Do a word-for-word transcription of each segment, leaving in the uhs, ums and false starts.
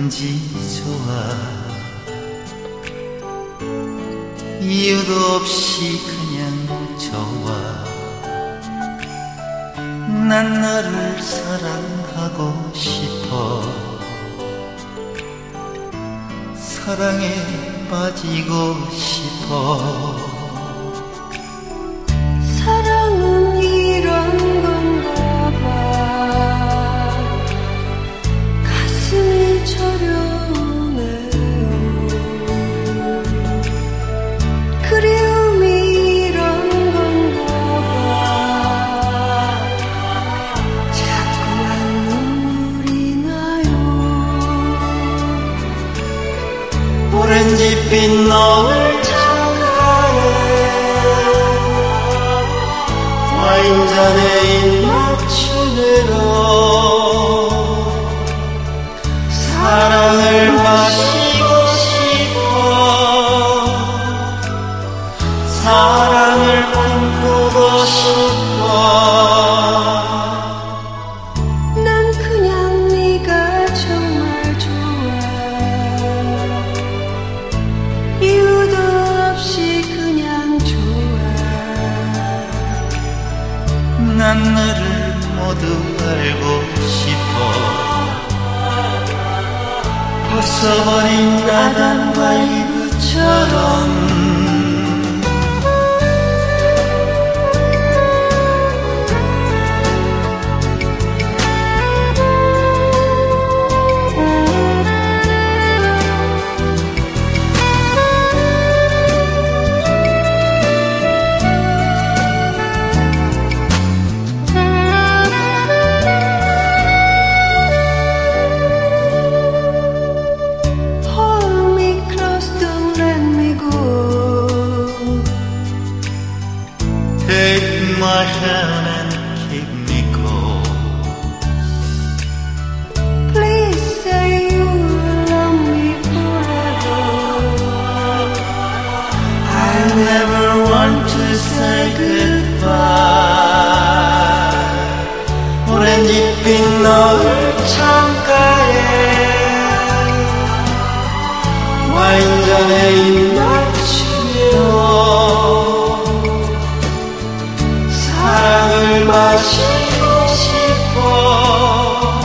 왠지 좋아. 이유도 없이 그냥 좋아. 난 너를 사랑하고 싶어. 사랑에 빠지고 싶어. 사랑은 이런 건가 봐. 가슴이 저려오네요. 그리움이 이런 건가 봐. 자꾸만 눈물이 나요. 오렌지빛 노을 와인잔에 입맞추느라 사랑을 마시고 싶어. 사랑을 꿈꾸고 싶어. 난 그냥 네가 정말 좋아. 이유도 없이 그냥 좋아. 난 너를 모두 알고 싶어. 벗어버린 아담과 이브처럼. Take my hand and keep me close. Please say you love me forever. I never want to say goodbye. 오렌지빛 노을 창가에 와인잔에 입 맞추며 사랑을 마시고 싶어.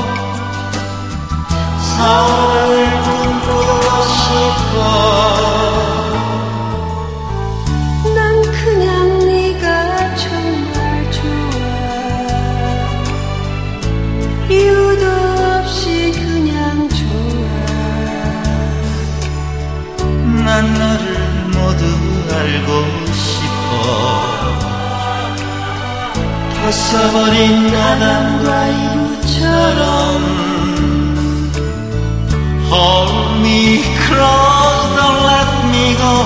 사랑을 꿈꾸고 싶어. 난 그냥 네가 정말 좋아. 이유도 없이 그냥 좋아. 난 너를 모두 알고 싶어. 벗어버린 아담과 이브처럼. Hold me close, don't let me go.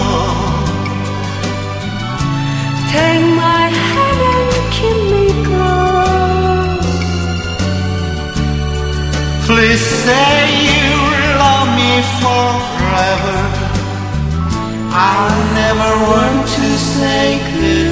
Take my hand and keep me close. Please say you love me forever. I never want to say goodbye.